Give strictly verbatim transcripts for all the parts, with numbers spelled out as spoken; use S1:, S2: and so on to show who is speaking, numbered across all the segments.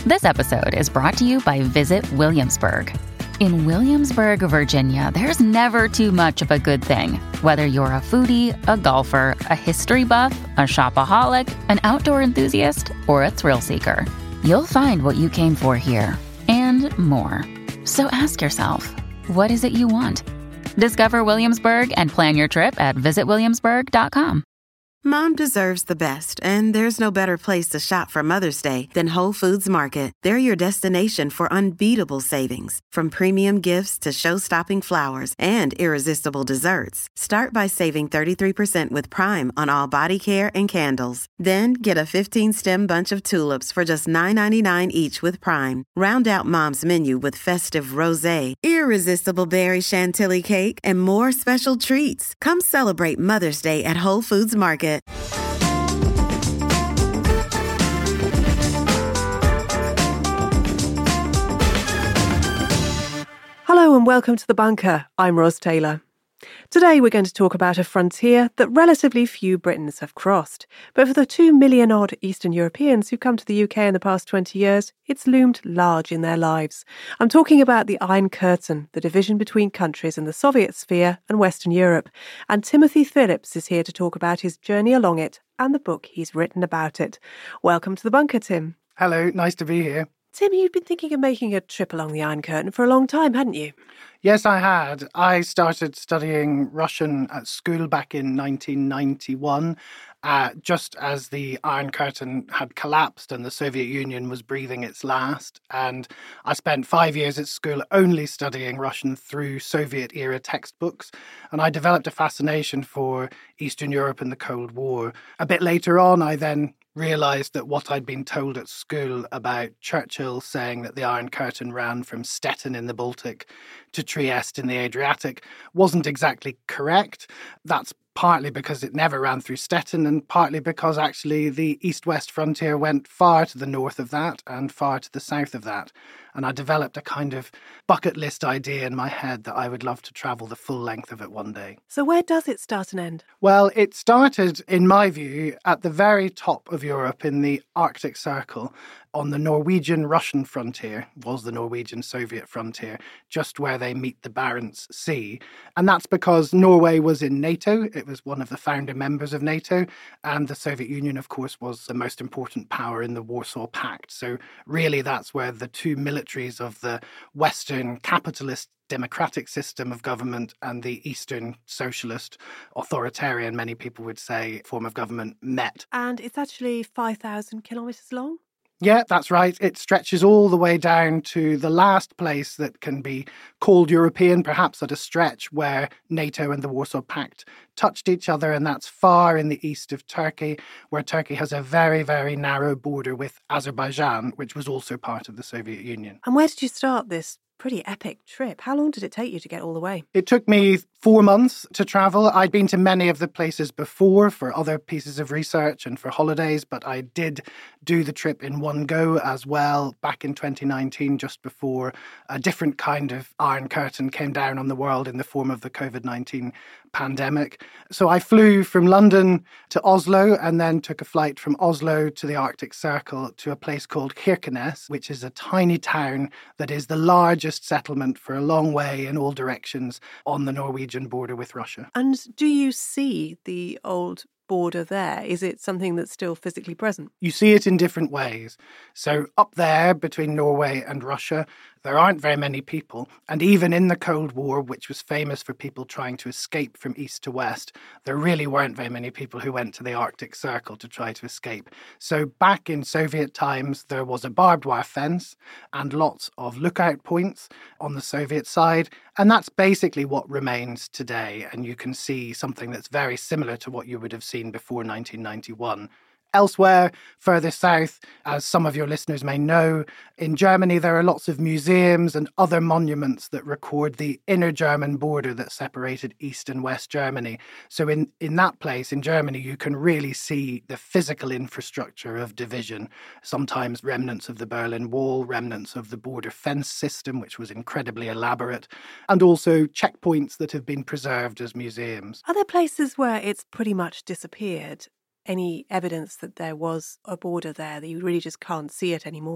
S1: This episode is brought to you by Visit Williamsburg. In Williamsburg, Virginia, there's never too much of a good thing. Whether you're a foodie, a golfer, a history buff, a shopaholic, an outdoor enthusiast, or a thrill seeker, you'll find what you came for here and more. So ask yourself, what is it you want? Discover Williamsburg and plan your trip at visit williamsburg dot com.
S2: Mom deserves the best, and there's no better place to shop for Mother's Day than Whole Foods Market. They're your destination for unbeatable savings, from premium gifts to show-stopping flowers and irresistible desserts. Start by saving thirty-three percent with Prime on all body care and candles. Then get a fifteen-stem bunch of tulips for just nine ninety-nine each with Prime. Round out Mom's menu with festive rosé, irresistible berry chantilly cake, and more special treats. Come celebrate Mother's Day at Whole Foods Market.
S3: Hello and welcome to The Bunker. I'm Ros Taylor. Today we're going to talk about a frontier that relatively few Britons have crossed. But for the two million odd Eastern Europeans who've come to the U K in the past twenty years, it's loomed large in their lives. I'm talking about the Iron Curtain, the division between countries in the Soviet sphere and Western Europe. And Timothy Phillips is here to talk about his journey along it and the book he's written about it. Welcome to The Bunker, Tim.
S4: Hello, nice to be here.
S3: Tim, you'd been thinking of making a trip along the Iron Curtain for a long time, hadn't you?
S4: Yes, I had. I started studying Russian at school back in nineteen ninety-one, uh, just as the Iron Curtain had collapsed and the Soviet Union was breathing its last. And I spent five years at school only studying Russian through Soviet-era textbooks. And I developed a fascination for Eastern Europe and the Cold War. A bit later on, I then realised that what I'd been told at school about Churchill saying that the Iron Curtain ran from Stettin in the Baltic to Trieste in the Adriatic wasn't exactly correct. That's partly because it never ran through Stettin and partly because actually the east-west frontier went far to the north of that and far to the south of that. And I developed a kind of bucket list idea in my head that I would love to travel the full length of it one day.
S3: So where does it start and end?
S4: Well, it started, in my view, at the very top of Europe in the Arctic Circle on the Norwegian-Russian frontier, was the Norwegian-Soviet frontier, just where they meet the Barents Sea. And that's because Norway was in NATO. It was one of the founder members of NATO. And the Soviet Union, of course, was the most important power in the Warsaw Pact. So really that's where the two militaries of the Western capitalist democratic system of government and the Eastern socialist, authoritarian, many people would say, form of government met.
S3: And it's actually five thousand kilometres long?
S4: Yeah, that's right. It stretches all the way down to the last place that can be called European, perhaps at a stretch where NATO and the Warsaw Pact touched each other, and that's far in the east of Turkey, where Turkey has a very, very narrow border with Azerbaijan, which was also part of the Soviet Union.
S3: And where did you start this pretty epic trip? How long did it take you to get all the way?
S4: It took me four months to travel. I'd been to many of the places before for other pieces of research and for holidays, but I did do the trip in one go as well back in twenty nineteen, just before a different kind of Iron Curtain came down on the world in the form of the covid nineteen pandemic. So I flew from London to Oslo and then took a flight from Oslo to the Arctic Circle to a place called Kirkenes, which is a tiny town that is the largest settlement for a long way in all directions on the Norwegian border with Russia.
S3: And do you see the old border there? Is it something that's still physically present?
S4: You see it in different ways. So up there between Norway and Russia, there aren't very many people. And even in the Cold War, which was famous for people trying to escape from east to west, there really weren't very many people who went to the Arctic Circle to try to escape. So back in Soviet times, there was a barbed wire fence and lots of lookout points on the Soviet side. And that's basically what remains today. And you can see something that's very similar to what you would have seen before nineteen ninety-one. Elsewhere, further south, as some of your listeners may know, in Germany there are lots of museums and other monuments that record the inner German border that separated East and West Germany. So in, in that place, in Germany, you can really see the physical infrastructure of division, sometimes remnants of the Berlin Wall, remnants of the border fence system, which was incredibly elaborate, and also checkpoints that have been preserved as museums.
S3: Are there places where it's pretty much disappeared? Any evidence that there was a border there that you really just can't see it anymore?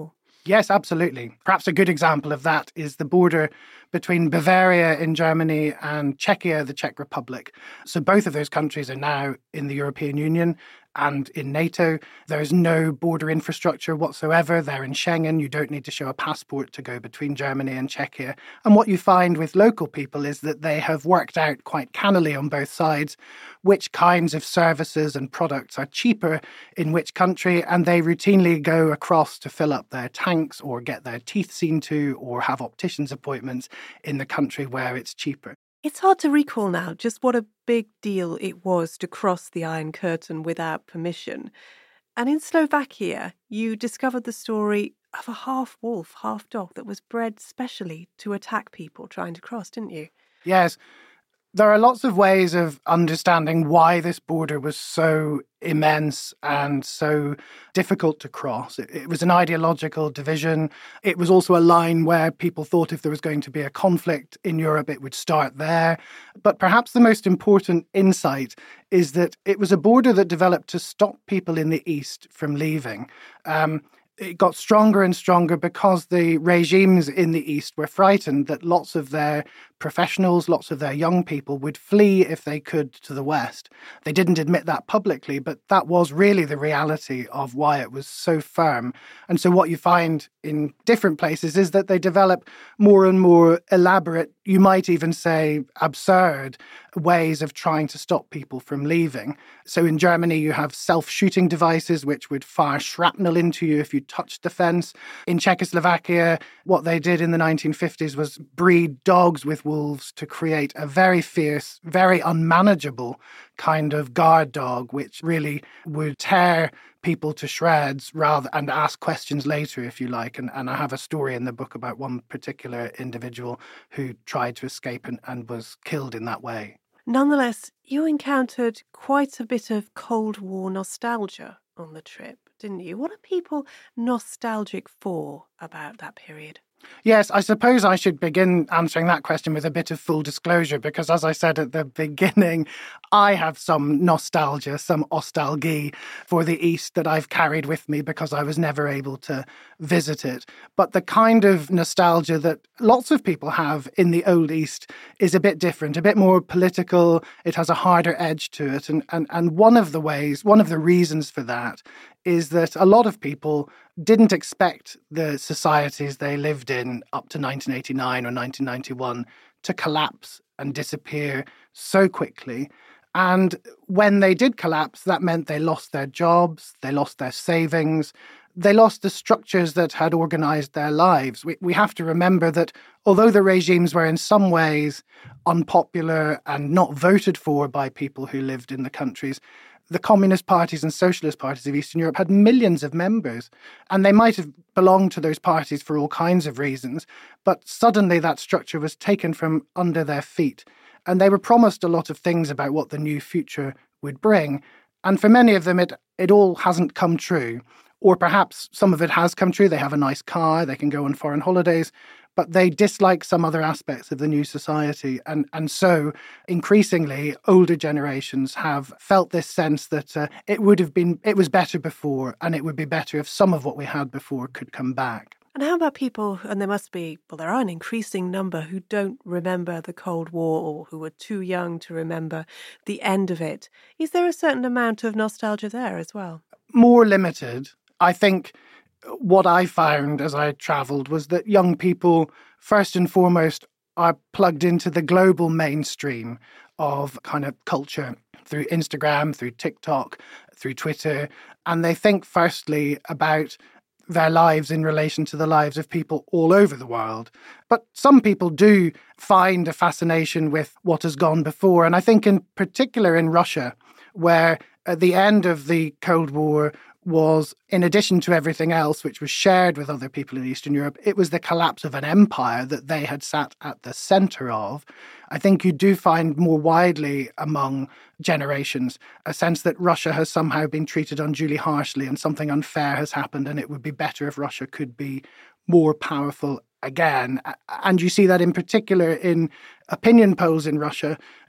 S4: Yes, absolutely. Perhaps a good example of that is the border between Bavaria in Germany and Czechia, the Czech Republic. So both of those countries are now in the European Union and in NATO. There's no border infrastructure whatsoever. They're in Schengen. You don't need to show a passport to go between Germany and Czechia. And what you find with local people is that they have worked out quite cannily on both sides which kinds of services and products are cheaper in which country, and they routinely go across to fill up their tanks or get their teeth seen to or have opticians appointments in the country where it's cheaper.
S3: It's hard to recall now just what a big deal it was to cross the Iron Curtain without permission. And in Slovakia, you discovered the story of a half-wolf, half-dog that was bred specially to attack people trying to cross, didn't you?
S4: Yes. There are lots of ways of understanding why this border was so immense and so difficult to cross. It, it was an ideological division. It was also a line where people thought if there was going to be a conflict in Europe, it would start there. But perhaps the most important insight is that it was a border that developed to stop people in the East from leaving. Um, It got stronger and stronger because the regimes in the East were frightened that lots of their professionals, lots of their young people would flee if they could to the West. They didn't admit that publicly, but that was really the reality of why it was so firm. And so what you find in different places is that they develop more and more elaborate, you might even say absurd, ways of trying to stop people from leaving. So in Germany, you have self-shooting devices which would fire shrapnel into you if you touched the fence. In Czechoslovakia, what they did in the nineteen fifties was breed dogs with wolves to create a very fierce, very unmanageable kind of guard dog, which really would tear people to shreds rather and ask questions later, if you like. And, and I have a story in the book about one particular individual who tried to escape and, and was killed in that way.
S3: Nonetheless, you encountered quite a bit of Cold War nostalgia on the trip, didn't you? What are people nostalgic for about that period?
S4: Yes, I suppose I should begin answering that question with a bit of full disclosure, because as I said at the beginning, I have some nostalgia, some nostalgie for the East that I've carried with me because I was never able to visit it. But the kind of nostalgia that lots of people have in the old East is a bit different, a bit more political. It has a harder edge to it. And, and, and one of the ways, one of the reasons for that is that a lot of people didn't expect the societies they lived in up to nineteen eighty-nine or nineteen ninety-one to collapse and disappear so quickly. And when they did collapse, that meant they lost their jobs, they lost their savings, they lost the structures that had organized their lives. We, we have to remember that although the regimes were in some ways unpopular and not voted for by people who lived in the countries, the communist parties and socialist parties of Eastern Europe had millions of members, and they might have belonged to those parties for all kinds of reasons, but suddenly that structure was taken from under their feet, and they were promised a lot of things about what the new future would bring. And for many of them, it, it all hasn't come true. Or perhaps some of it has come true. They have a nice car, they can go on foreign holidays, but they dislike some other aspects of the new society. And, and so increasingly, older generations have felt this sense that uh, it would have been, it was better before, and it would be better if some of what we had before could come back.
S3: And how about people, and there must be, well, there are an increasing number who don't remember the Cold War or who are too young to remember the end of it. Is there a certain amount of nostalgia there as well?
S4: More limited. I think what I found as I travelled was that young people, first and foremost, are plugged into the global mainstream of kind of culture through Instagram, through TikTok, through Twitter. And they think firstly about their lives in relation to the lives of people all over the world. But some people do find a fascination with what has gone before. And I think in particular in Russia, where at the end of the Cold War was, in addition to everything else which was shared with other people in Eastern Europe, it was the collapse of an empire that they had sat at the centre of. I think you do find more widely among generations a sense that Russia has somehow been treated unduly harshly and something unfair has happened, and it would be better if Russia could be more powerful again. And you see that in particular in opinion polls in Russia,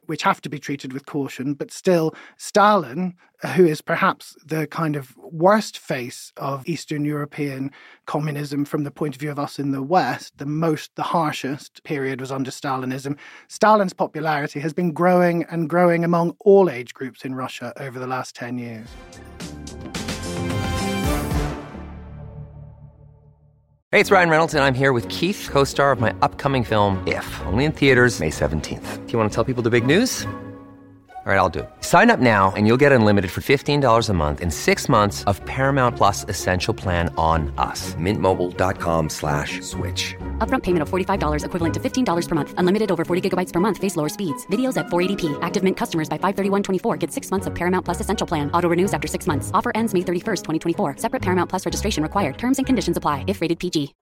S4: which have to be treated with caution. But still, Stalin, who is perhaps the kind of worst face of Eastern European communism from the point of view of us in the West, the most, the harshest period was under Stalinism. Stalin's popularity has been growing and growing among all age groups in Russia over the last ten years.
S5: Hey, it's Ryan Reynolds, and I'm here with Keith, co-star of my upcoming film, If, only in theaters May seventeenth. Do you want to tell people the big news? All right, I'll do it. Sign up now and you'll get unlimited for fifteen dollars a month and six months of Paramount Plus Essential Plan on us. Mint Mobile dot com slash switch.
S6: Upfront payment of forty-five dollars equivalent to fifteen dollars per month. Unlimited over forty gigabytes per month. Face lower speeds. Videos at four eighty p. Active Mint customers by five thirty-one twenty-four get six months of Paramount Plus Essential Plan. Auto renews after six months. Offer ends May thirty-first, twenty twenty-four. Separate Paramount Plus registration required. Terms and conditions apply if rated P G.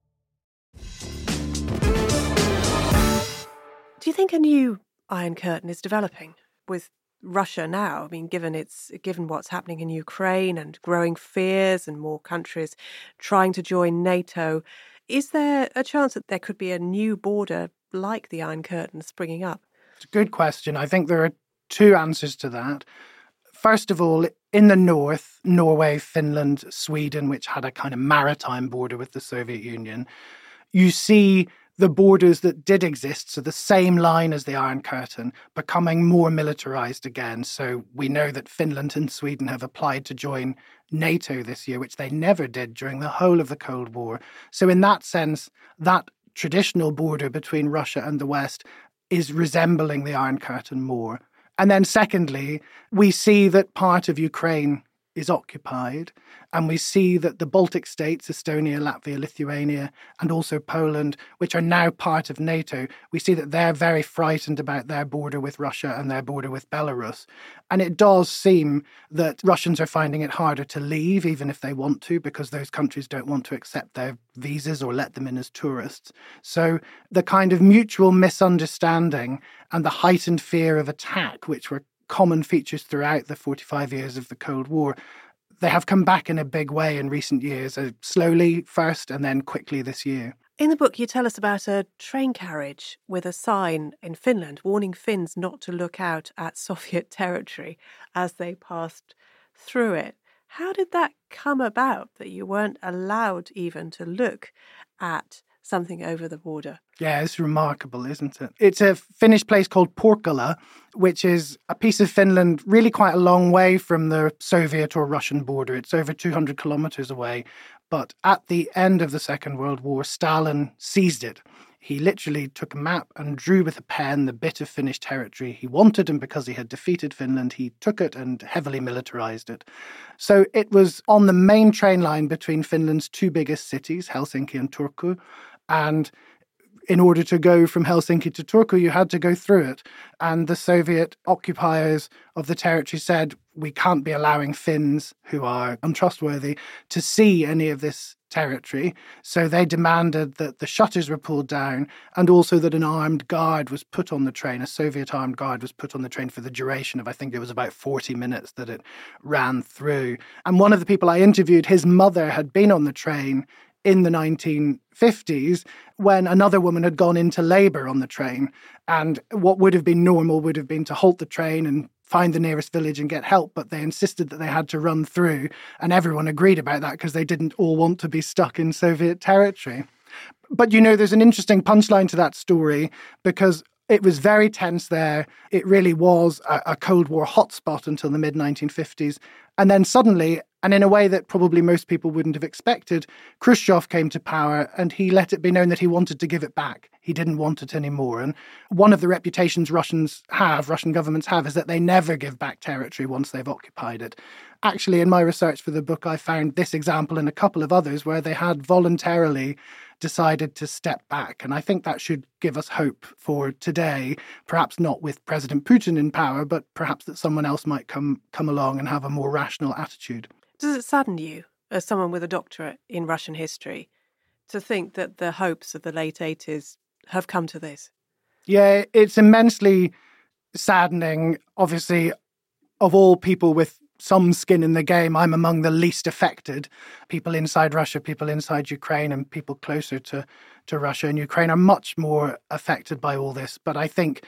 S3: Do you think a new Iron Curtain is developing with Russia now? I mean, given it's given what's happening in Ukraine and growing fears and more countries trying to join NATO, is there a chance that there could be a new border like the Iron Curtain springing up?
S4: It's a good question. I think there are two answers to that. First of all, in the north, Norway, Finland, Sweden, which had a kind of maritime border with the Soviet Union, you see the borders that did exist, so the same line as the Iron Curtain, becoming more militarized again. So we know that Finland and Sweden have applied to join NATO this year, which they never did during the whole of the Cold War. So in that sense, that traditional border between Russia and the West is resembling the Iron Curtain more. And then secondly, we see that part of Ukraine is occupied, and we see that the Baltic states, Estonia, Latvia, Lithuania, and also Poland, which are now part of NATO, we see that they're very frightened about their border with Russia and their border with Belarus. And it does seem that Russians are finding it harder to leave, even if they want to, because those countries don't want to accept their visas or let them in as tourists. So the kind of mutual misunderstanding and the heightened fear of attack, which were common features throughout the forty-five years of the Cold War, they have come back in a big way in recent years, uh, slowly first and then quickly this year.
S3: In the book, you tell us about a train carriage with a sign in Finland warning Finns not to look out at Soviet territory as they passed through it. How did that come about, that you weren't allowed even to look at something over the border?
S4: Yeah, it's remarkable, isn't it? It's a Finnish place called Porkala, which is a piece of Finland really quite a long way from the Soviet or Russian border. It's over two hundred kilometers away. But at the end of the Second World War, Stalin seized it. He literally took a map and drew with a pen the bit of Finnish territory he wanted, and because he had defeated Finland, he took it and heavily militarized it. So it was on the main train line between Finland's two biggest cities, Helsinki and Turku, and in order to go from Helsinki to Turku, you had to go through it. And the Soviet occupiers of the territory said, we can't be allowing Finns, who are untrustworthy, to see any of this territory. So they demanded that the shutters were pulled down and also that an armed guard was put on the train. A Soviet armed guard was put on the train for the duration of, I think it was about forty minutes that it ran through. And one of the people I interviewed, his mother had been on the train in the nineteen fifties when another woman had gone into labour on the train. And what would have been normal would have been to halt the train and find the nearest village and get help, but they insisted that they had to run through, and everyone agreed about that because they didn't all want to be stuck in Soviet territory. But, you know, there's an interesting punchline to that story because it was very tense there. It really was a, a Cold War hotspot until the mid nineteen fifties. And then suddenly, and in a way that probably most people wouldn't have expected, Khrushchev came to power and he let it be known that he wanted to give it back. He didn't want it anymore. And one of the reputations Russians have, Russian governments have, is that they never give back territory once they've occupied it. Actually, in my research for the book, I found this example and a couple of others where they had voluntarily decided to step back. And I think that should give us hope for today, perhaps not with President Putin in power, but perhaps that someone else might come come along and have a more rational attitude.
S3: Does it sadden you, as someone with a doctorate in Russian history, to think that the hopes of the late eighties have come to this?
S4: Yeah, it's immensely saddening. Obviously, of all people with some skin in the game, I'm among the least affected. People inside Russia, people inside Ukraine, and people closer to, to Russia and Ukraine are much more affected by all this. But I think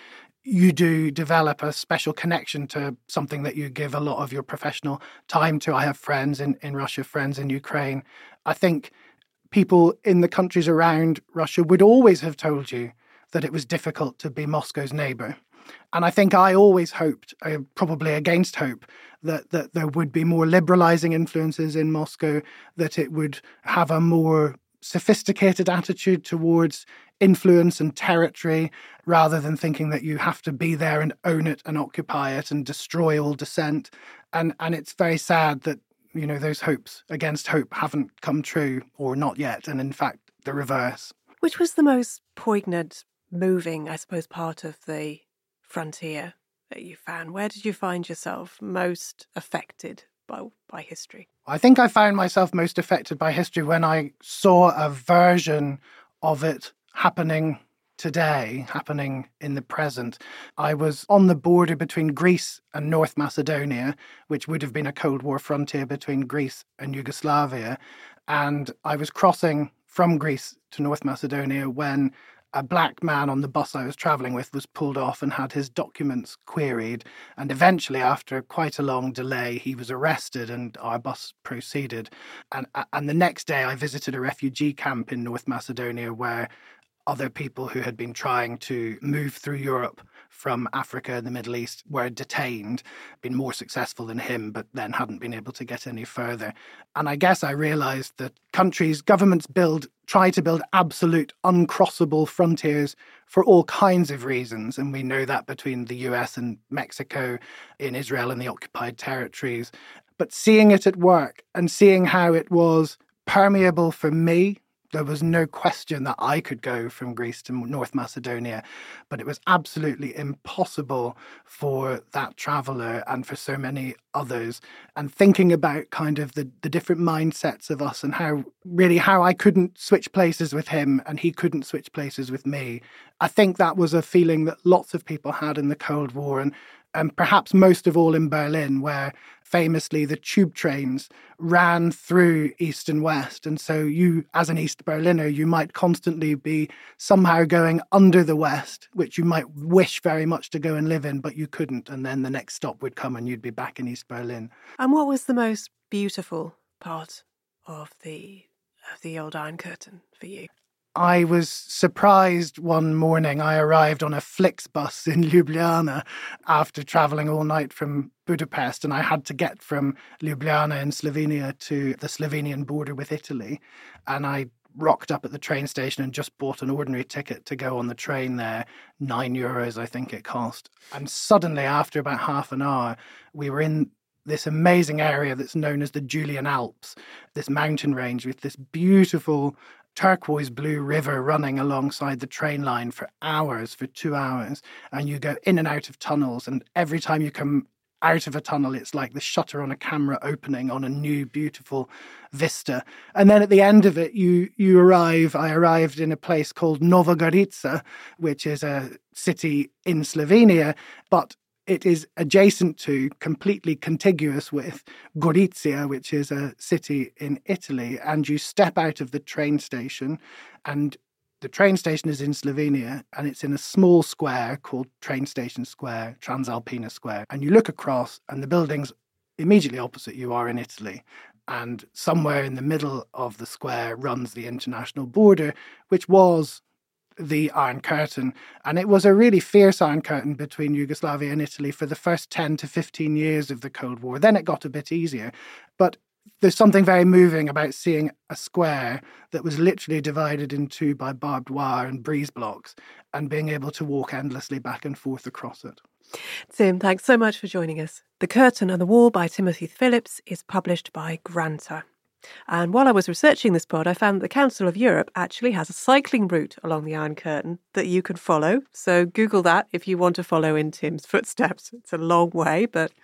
S4: you do develop a special connection to something that you give a lot of your professional time to. I have friends in, in Russia, friends in Ukraine. I think people in the countries around Russia would always have told you that it was difficult to be Moscow's neighbour. And I think I always hoped, uh, probably against hope, that, that there would be more liberalising influences in Moscow, that it would have a more sophisticated attitude towards influence and territory, rather than thinking that you have to be there and own it and occupy it and destroy all dissent. And and it's very sad that, you know, those hopes against hope haven't come true, or not yet, and in fact, the reverse.
S3: Which was the most poignant, moving, I suppose, part of the frontier that you found? Where did you find yourself most affected by, by history?
S4: I think I found myself most affected by history when I saw a version of it happening today, happening in the present. I was on the border between Greece and North Macedonia, which would have been a Cold War frontier between Greece and Yugoslavia. And I was crossing from Greece to North Macedonia when a black man on the bus I was travelling with was pulled off and had his documents queried. And eventually, after quite a long delay, he was arrested and our bus proceeded. And, and the next day, I visited a refugee camp in North Macedonia where other people who had been trying to move through Europe from Africa and the Middle East were detained, been more successful than him, but then hadn't been able to get any further. And I guess I realised that countries, governments build, try to build absolute uncrossable frontiers for all kinds of reasons. And we know that between the U S and Mexico, in Israel and the occupied territories. But seeing it at work and seeing how it was permeable for me, there was no question that I could go from Greece to North Macedonia, but it was absolutely impossible for that traveller and for so many others. And thinking about kind of the, the different mindsets of us and how really how I couldn't switch places with him and he couldn't switch places with me. I think that was a feeling that lots of people had in the Cold War, and and perhaps most of all in Berlin, where famously the tube trains ran through East and West. And so you, as an East Berliner, you might constantly be somehow going under the West, which you might wish very much to go and live in, but you couldn't. And then the next stop would come and you'd be back in East Berlin.
S3: And what was the most beautiful part of the of the old Iron Curtain for you?
S4: I was surprised one morning. I arrived on a Flixbus in Ljubljana after travelling all night from Budapest, and I had to get from Ljubljana in Slovenia to the Slovenian border with Italy. And I rocked up at the train station and just bought an ordinary ticket to go on the train there. Nine euros, I think it cost. And suddenly, after about half an hour, we were in this amazing area that's known as the Julian Alps, this mountain range with this beautiful turquoise blue river running alongside the train line for hours, for two hours. And you go in and out of tunnels. And every time you come out of a tunnel, it's like the shutter on a camera opening on a new, beautiful vista. And then at the end of it, you you arrive, I arrived in a place called Nova Gorica, which is a city in Slovenia, but it is adjacent to, completely contiguous with Gorizia, which is a city in Italy. And you step out of the train station, and the train station is in Slovenia, and it's in a small square called Train Station Square, Transalpina Square. And you look across, and the buildings immediately opposite you are in Italy. And somewhere in the middle of the square runs the international border, which was the Iron Curtain. And it was a really fierce Iron Curtain between Yugoslavia and Italy for the first ten to fifteen years of the Cold War. Then it got a bit easier. But there's something very moving about seeing a square that was literally divided in two by barbed wire and breeze blocks and being able to walk endlessly back and forth across it.
S3: Tim, thanks so much for joining us. The Curtain and the Wall by Timothy Phillips is published by Granta. And while I was researching this pod, I found that the Council of Europe actually has a cycling route along the Iron Curtain that you can follow. So Google that if you want to follow in Tim's footsteps. It's a long way, but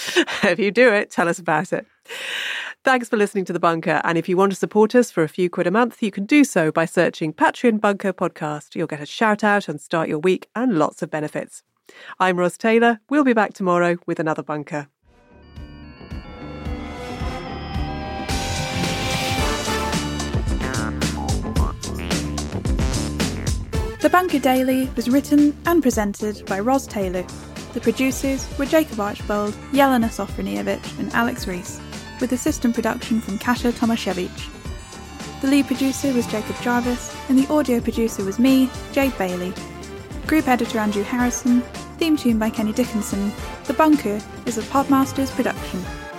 S3: if you do it, tell us about it. Thanks for listening to The Bunker. And if you want to support us for a few quid a month, you can do so by searching Patreon Bunker Podcast. You'll get a shout out and start your week and lots of benefits. I'm Ros Taylor. We'll be back tomorrow with another Bunker.
S7: The Bunker Daily was written and presented by Ros Taylor. The producers were Jacob Archbold, Jelena Sofronievich and Alex Rees, with assistant production from Kasia Tomaszewicz. The lead producer was Jacob Jarvis, and the audio producer was me, Jade Bailey. Group editor Andrew Harrison, theme tune by Kenny Dickinson. The Bunker is a Podmasters production.